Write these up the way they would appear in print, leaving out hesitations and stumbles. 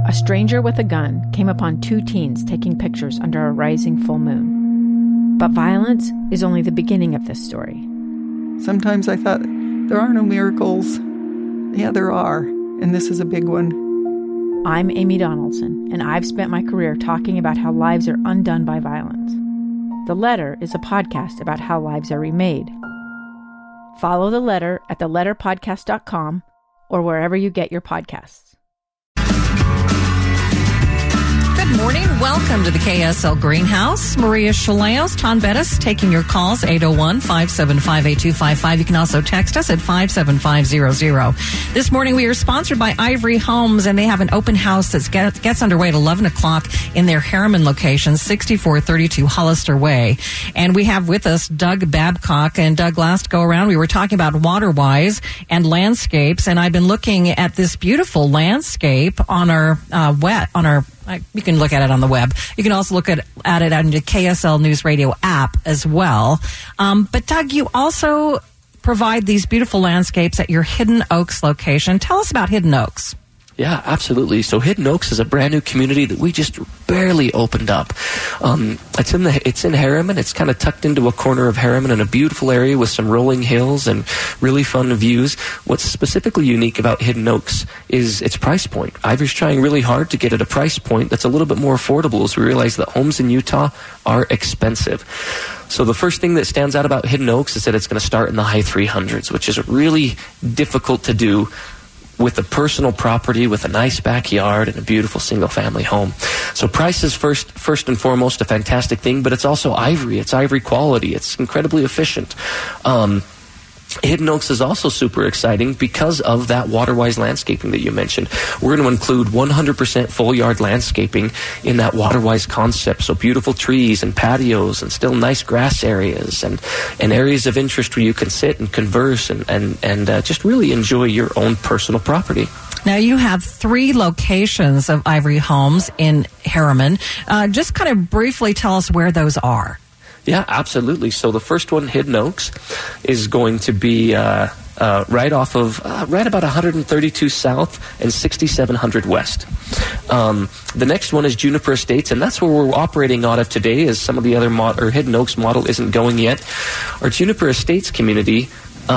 a stranger with a gun came upon two teens taking pictures under a rising full moon. But violence is only the beginning of this story. Sometimes I thought, there are no miracles. Yeah, there are, and this is a big one. I'm Amy Donaldson, and I've spent my career talking about how lives are undone by violence. The Letter is a podcast about how lives are remade. Follow The Letter at theletterpodcast.com or wherever you get your podcasts. Good morning. Welcome to the KSL Greenhouse. Maria Chaleos, Tom Bettis, taking your calls, 801-575-8255. You can also text us at 57500. This morning we are sponsored by Ivory Homes, and they have an open house that gets underway at 11 o'clock in their Harriman location, 6432 Hollister Way. And we have with us Doug Babcock. And Doug, last go around, we were talking about waterwise and landscapes, and I've been looking at this beautiful landscape on our you can look at it on the web. You can also look at it on the KSL News Radio app as well. But Doug, you also provide these beautiful landscapes at your Hidden Oaks location. Tell us about Hidden Oaks. Yeah, absolutely. So Hidden Oaks is a brand new community that we just barely opened up. It's in Harriman. It's kind of tucked into a corner of Harriman in a beautiful area with some rolling hills and really fun views. What's specifically unique about Hidden Oaks is its price point. Ivory's trying really hard to get at a price point that's a little bit more affordable, as we realize that homes in Utah are expensive. So the first thing that stands out about Hidden Oaks is that it's going to start in the high 300s, which is really difficult to do with a personal property with a nice backyard and a beautiful single-family home. So price is first and foremost a fantastic thing, but it's also Ivory. It's Ivory quality. It's incredibly efficient. Hidden Oaks is also super exciting because of that waterwise landscaping that you mentioned. We're going to include 100% full yard landscaping in that waterwise concept. So beautiful trees and patios and still nice grass areas and areas of interest where you can sit and converse and just really enjoy your own personal property. Now, you have 3 locations of Ivory Homes in Harriman. Just kind of briefly tell us where those are. Yeah, absolutely. So the first one, Hidden Oaks, is going to be right about 132 South and 6700 West. The next one is Juniper Estates, and that's where we're operating out of today, as some of the other Hidden Oaks model isn't going yet. Our Juniper Estates community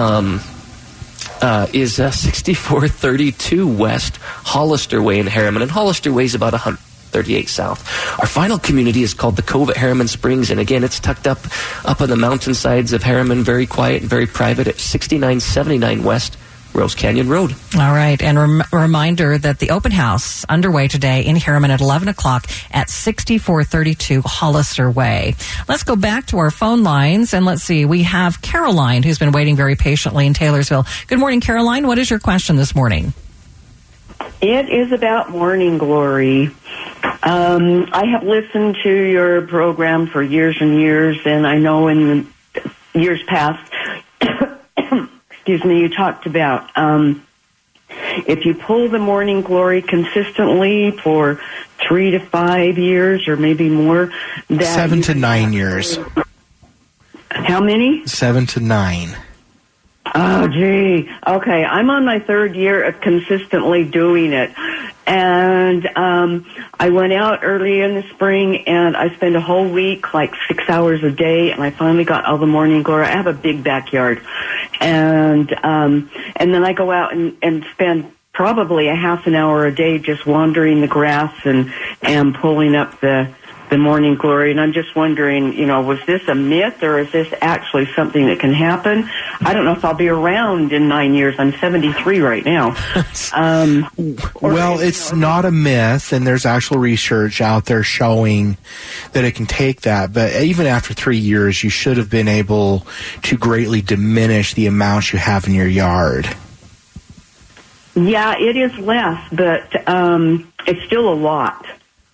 is 6432 West Hollister Way in Harriman, and Hollister Way is about 138 South. Our final community is called the Cove at Harriman Springs, and again, it's tucked up on the mountainsides of Harriman, very quiet and very private at 6979 West Rose Canyon Road. All right, and reminder that the open house underway today in Harriman at 11 o'clock at 6432 Hollister Way. Let's go back to our phone lines, and let's see. We have Caroline, who's been waiting very patiently in Taylorsville. Good morning, Caroline. What is your question this morning? It is about morning glory. I have listened to your program for years and years, and I know in the years past, excuse me, you talked about if you pull the morning glory consistently for 3 to 5 years or maybe more. 7 to 9 years. How many? 7 to 9. Oh, gee. Okay, I'm on my 3rd year of consistently doing it. And I went out early in the spring, and I spent a whole week, like 6 hours a day, and I finally got all the morning glory. I have a big backyard. And then I go out and spend probably a half an hour a day just wandering the grass and pulling up the morning glory. And I'm just wondering, was this a myth, or is this actually something that can happen? I don't know if I'll be around in 9 years. I'm 73 right now. Well, it's not a myth, and there's actual research out there showing that it can take that. But even after 3 years, you should have been able to greatly diminish the amount you have in your yard. Yeah, it is less, but it's still a lot.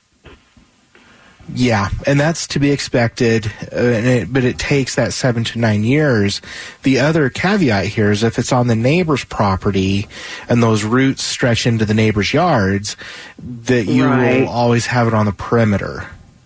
Yeah, and that's to be expected, but it takes that 7 to 9 years. The other caveat here is if it's on the neighbor's property and those roots stretch into the neighbor's yards, that you will always have it on the perimeter.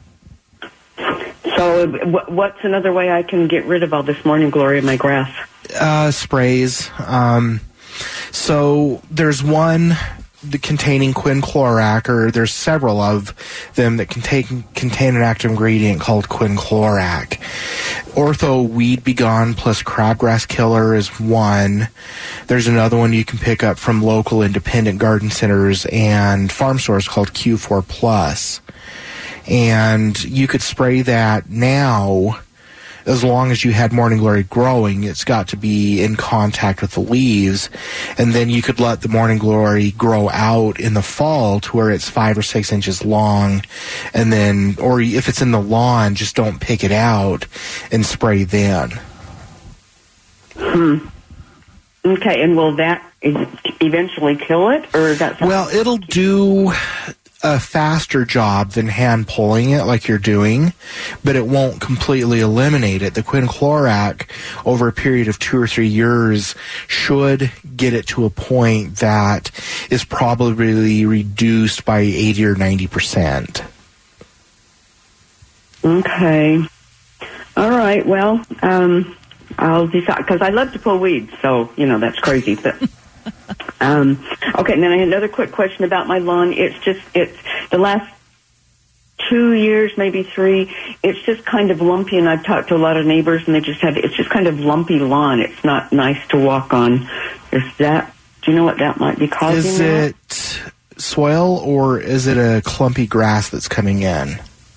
So what's another way I can get rid of all this morning glory in my grass? Sprays. So there's one containing quinclorac, or there's several of them that contain an active ingredient called quinclorac. Ortho Weed Begone plus Crabgrass Killer is one. There's another one you can pick up from local independent garden centers and farm stores called Q4 Plus. And you could spray that now. As long as you had Morning Glory growing, it's got to be in contact with the leaves. And then you could let the Morning Glory grow out in the fall to where it's 5 or 6 inches long. And then, or if it's in the lawn, just don't pick it out and spray then. Okay, and will that eventually kill it? Or is that something? Well, it'll do a faster job than hand pulling it like you're doing, but it won't completely eliminate it. The quinclorac, over a period of 2 or 3 years, should get it to a point that is probably reduced by 80 or 90%. Okay. All right, well, I'll decide, because I love to pull weeds, so, that's crazy, but... Okay, and then I had another quick question about my lawn. It's the last 2 years, maybe 3, it's just kind of lumpy, and I've talked to a lot of neighbors, and it's just kind of lumpy lawn. It's not nice to walk on. Do you know what that might be causing? Is it soil, or is it a clumpy grass that's coming in?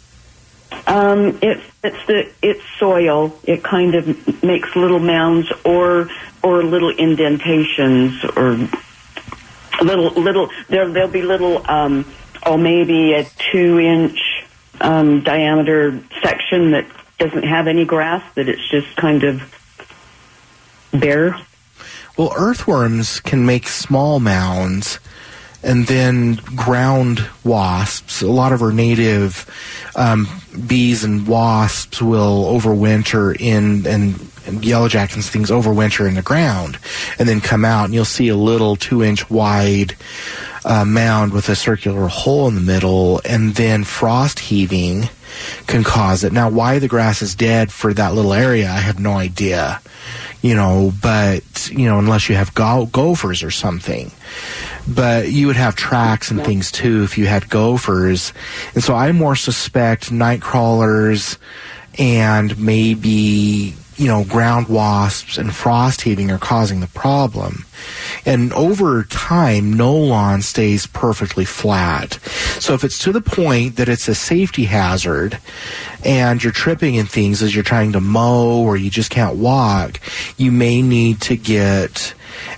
It's soil. It kind of makes little mounds or little indentations, or little there'll be little maybe a 2-inch diameter section that doesn't have any grass, that it's just kind of bare. Well, earthworms can make small mounds, and then ground wasps, a lot of our native bees and wasps will overwinter and yellow jackets and things overwinter in the ground and then come out, and you'll see a little 2-inch wide mound with a circular hole in the middle, and then frost heaving can cause it. Now, why the grass is dead for that little area, I have no idea, but, unless you have gophers or something. But you would have tracks and things too if you had gophers. And so I more suspect night crawlers and maybe, ground wasps and frost heaving are causing the problem. And over time, no lawn stays perfectly flat. So if it's to the point that it's a safety hazard and you're tripping and things as you're trying to mow, or you just can't walk, you may need to get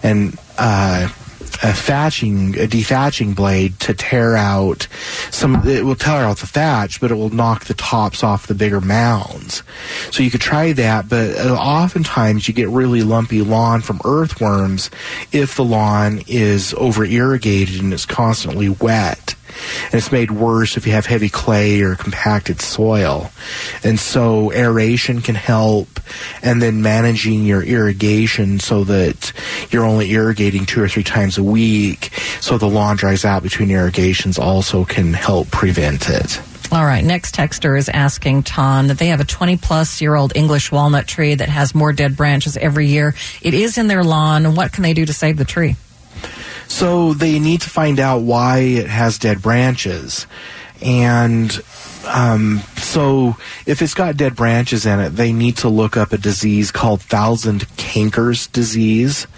a dethatching blade to tear out it will tear out the thatch, but it will knock the tops off the bigger mounds. So you could try that, but oftentimes you get really lumpy lawn from earthworms if the lawn is over irrigated and it's constantly wet. And it's made worse if you have heavy clay or compacted soil. And so aeration can help, and then managing your irrigation so that you're only irrigating 2 or 3 times a week so the lawn dries out between irrigations also can help prevent it. All right, next texter is asking Ton that they have a 20-plus-year-old English walnut tree that has more dead branches every year. It is in their lawn, and what can they do to save the tree? So they need to find out why it has dead branches. And so if it's got dead branches in it, they need to look up a disease called thousand cankers disease.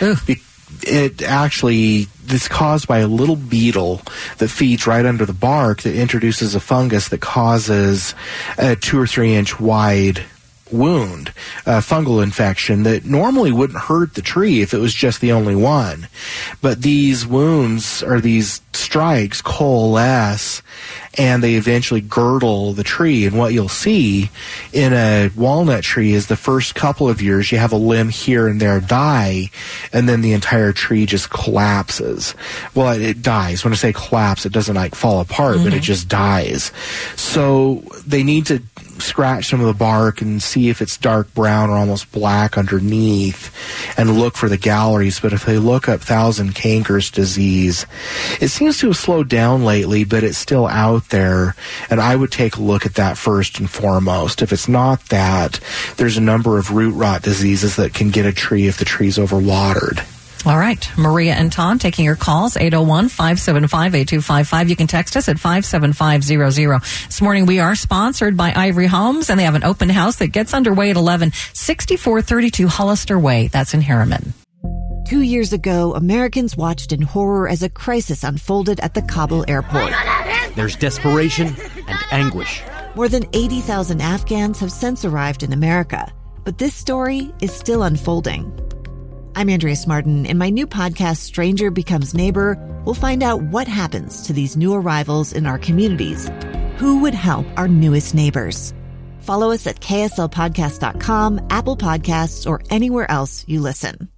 It's caused by a little beetle that feeds right under the bark that introduces a fungus that causes a 2 or 3 inch wide wound, a fungal infection that normally wouldn't hurt the tree if it was just the only one. But these wounds, or these strikes, coalesce and they eventually girdle the tree. And what you'll see in a walnut tree is the first couple of years you have a limb here and there die, and then the entire tree just collapses. Well, it dies. When I say collapse, it doesn't fall apart, but it just dies. So they need to scratch some of the bark and see if it's dark brown or almost black underneath and look for the galleries. But if they look up thousand cankers disease, it seems to have slowed down lately, but it's still out there, and I would take a look at that first and foremost. If it's not that, there's a number of root rot diseases that can get a tree if the tree's overwatered. All right. Maria and Tom taking your calls, 801-575-8255. You can text us at 57500. This morning we are sponsored by Ivory Homes, and they have an open house that gets underway at 6432 Hollister Way. That's in Harriman. 2 years ago, Americans watched in horror as a crisis unfolded at the Kabul airport. There's desperation and anguish. More than 80,000 Afghans have since arrived in America, but this story is still unfolding. I'm Andrea Smartin. In my new podcast, Stranger Becomes Neighbor, we'll find out what happens to these new arrivals in our communities. Who would help our newest neighbors? Follow us at kslpodcast.com, Apple Podcasts, or anywhere else you listen.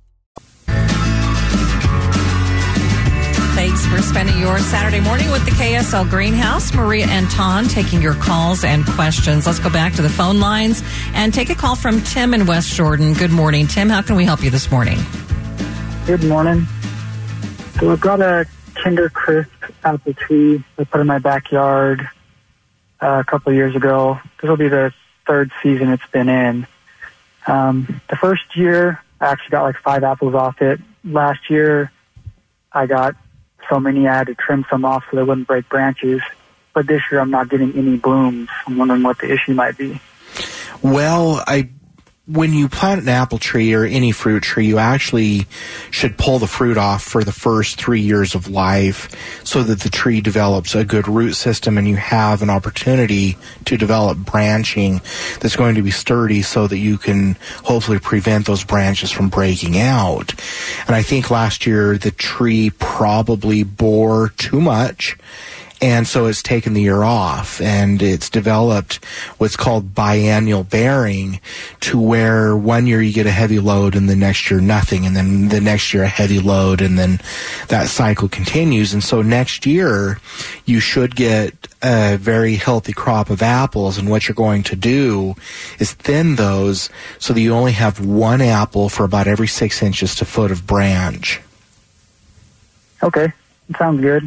Thanks for spending your Saturday morning with the KSL Greenhouse. Maria and Ton taking your calls and questions. Let's go back to the phone lines and take a call from Tim in West Jordan. Good morning, Tim. How can we help you this morning? Good morning. So I've got a Kinder Crisp apple tree I put in my backyard a couple of years ago. This will be the third season it's been in. The first year, I actually got like 5 apples off it. Last year, I got so many I had to trim some off so they wouldn't break branches. But this year I'm not getting any blooms. I'm wondering what the issue might be. Well, when you plant an apple tree or any fruit tree, you actually should pull the fruit off for the first 3 years of life so that the tree develops a good root system and you have an opportunity to develop branching that's going to be sturdy so that you can hopefully prevent those branches from breaking out. And I think last year the tree probably bore too much, and so it's taken the year off, and it's developed what's called biennial bearing, to where one year you get a heavy load and the next year nothing, and then the next year a heavy load, and then that cycle continues. And so next year you should get a very healthy crop of apples, and what you're going to do is thin those so that you only have one apple for about every 6 inches to foot of branch. Okay, that sounds good.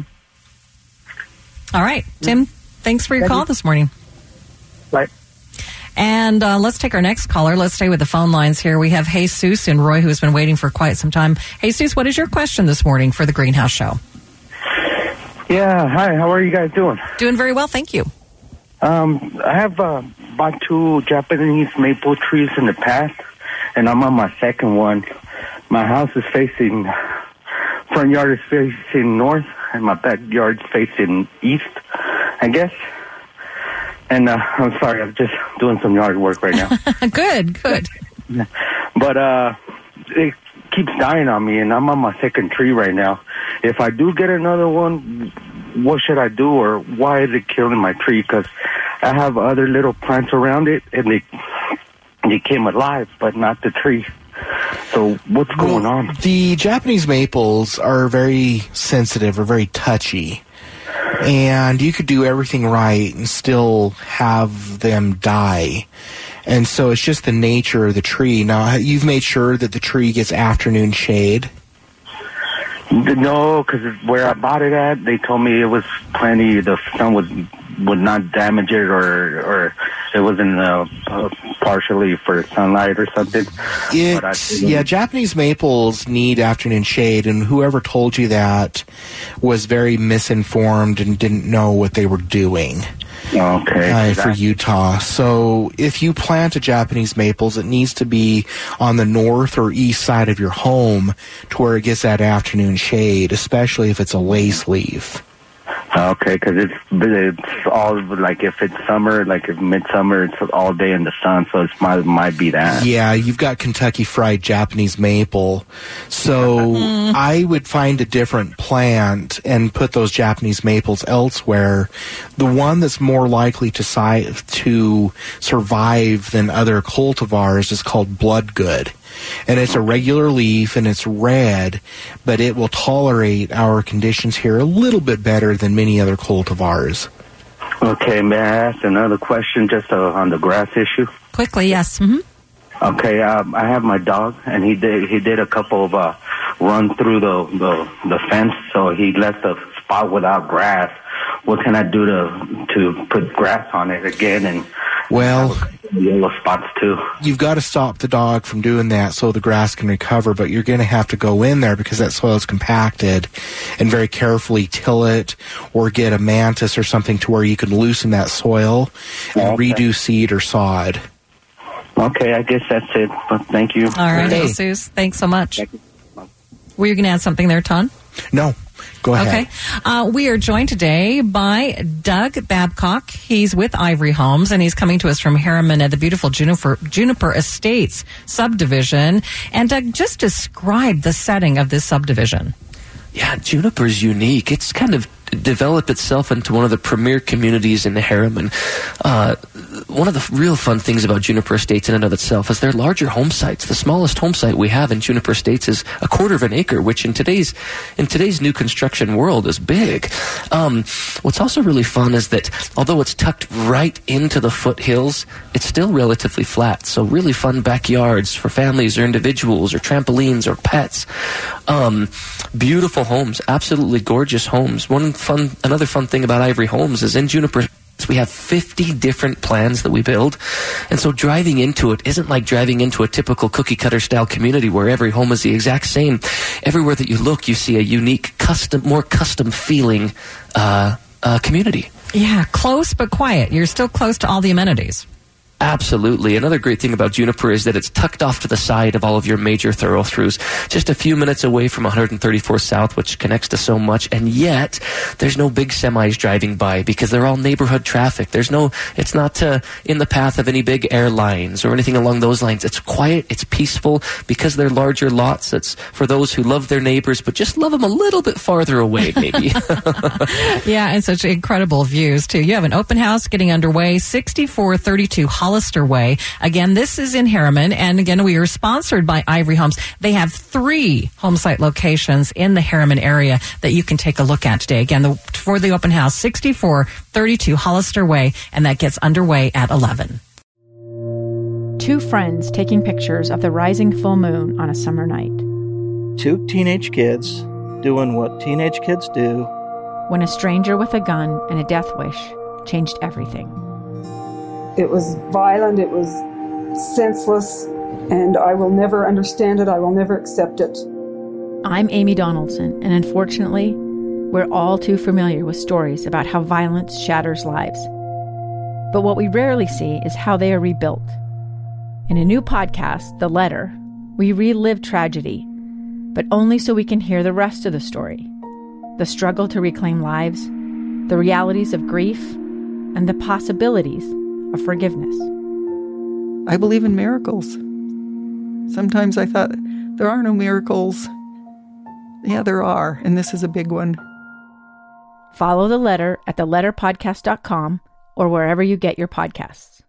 All right. Tim, thanks for your call this morning. Bye. And let's take our next caller. Let's stay with the phone lines here. We have Jesus in Roy, who has been waiting for quite some time. Jesus, what is your question this morning for the Greenhouse Show? Yeah, hi. How are you guys doing? Doing very well, thank you. I have bought 2 Japanese maple trees in the past, and I'm on my second one. My house is facing, front yard is facing north, and my backyard's facing east, I guess. And I'm sorry, I'm just doing some yard work right now. Good. But it keeps dying on me, and I'm on my second tree right now. If I do get another one, what should I do, or why is it killing my tree? Because I have other little plants around it, and they came alive, but not the tree. So what's going on? The Japanese maples are very sensitive or very touchy, and you could do everything right and still have them die. And so it's just the nature of the tree. Now, you've made sure that the tree gets afternoon shade? No, because where I bought it at, they told me it was plenty. The sun would not damage it, or it wasn't partially for sunlight or something. Japanese maples need afternoon shade, and whoever told you that was very misinformed and didn't know what they were doing. Okay. For Utah. So if you plant a Japanese maples, it needs to be on the north or east side of your home to where it gets that afternoon shade, especially if it's a lace leaf. Okay, because it's all, like, if it's summer, like if midsummer, it's all day in the sun, so it might be that. Yeah, you've got Kentucky Fried Japanese Maple. So I would find a different plant and put those Japanese maples elsewhere. The one that's more likely to survive than other cultivars is called Bloodgood. And it's a regular leaf, and it's red, but it will tolerate our conditions here a little bit better than many other cultivars. Okay, may I ask another question just on the grass issue? Quickly, yes. Mm-hmm. Okay, I have my dog, and he did a couple of run through the fence, so he left a spot without grass. What can I do to put grass on it again? And well, yellow spots too. You've got to stop the dog from doing that so the grass can recover, but you're going to have to go in there because that soil is compacted and very carefully till it or get a mantis or something to where you can loosen that soil and redo seed or sod. Okay, I guess that's it. But thank you. All right, Jesus. Thanks so much. Were you going to add something there, Ton? No. Go ahead. Okay. We are joined today by Doug Babcock. He's with Ivory Homes, and he's coming to us from Harriman at the beautiful Juniper Estates subdivision. And Doug, just describe the setting of this subdivision. Yeah, Juniper's unique. It's kind of developed itself into one of the premier communities in the Harriman. One of the real fun things about Juniper Estates in and of itself is their larger home sites. The smallest home site we have in Juniper Estates is 1/4 of an acre, which in today's new construction world is big. What's also really fun is that although it's tucked right into the foothills, it's still relatively flat. So really fun backyards for families or individuals or trampolines or pets. Beautiful homes, absolutely gorgeous homes. Another fun thing about Ivory Homes is in Juniper, we have 50 different plans that we build. And so driving into it isn't like driving into a typical cookie cutter style community where every home is the exact same. Everywhere that you look, you see a unique, more custom feeling community. Yeah, close but quiet. You're still close to all the amenities. Absolutely. Another great thing about Juniper is that it's tucked off to the side of all of your major thoroughfares, just a few minutes away from 134 South, which connects to so much, and yet there's no big semis driving by because they're all neighborhood traffic. It's not in the path of any big airlines or anything along those lines. It's quiet, it's peaceful because they're larger lots. It's for those who love their neighbors but just love them a little bit farther away, maybe. Yeah, and such incredible views, too. You have an open house getting underway, 6432 Hollister Way. Again, this is in Harriman, and again, we are sponsored by Ivory Homes. They have 3 home site locations in the Harriman area that you can take a look at today. Again, for the open house, 6432 Hollister Way, and that gets underway at 11. 2 friends taking pictures of the rising full moon on a summer night. 2 teenage kids doing what teenage kids do. When a stranger with a gun and a death wish changed everything. It was violent, it was senseless, and I will never understand it, I will never accept it. I'm Amy Donaldson, and unfortunately, we're all too familiar with stories about how violence shatters lives. But what we rarely see is how they are rebuilt. In a new podcast, The Letter, we relive tragedy, but only so we can hear the rest of the story. The struggle to reclaim lives, the realities of grief, and the possibilities of forgiveness. I believe in miracles. Sometimes I thought, there are no miracles. Yeah, there are, and this is a big one. Follow The Letter at theletterpodcast.com or wherever you get your podcasts.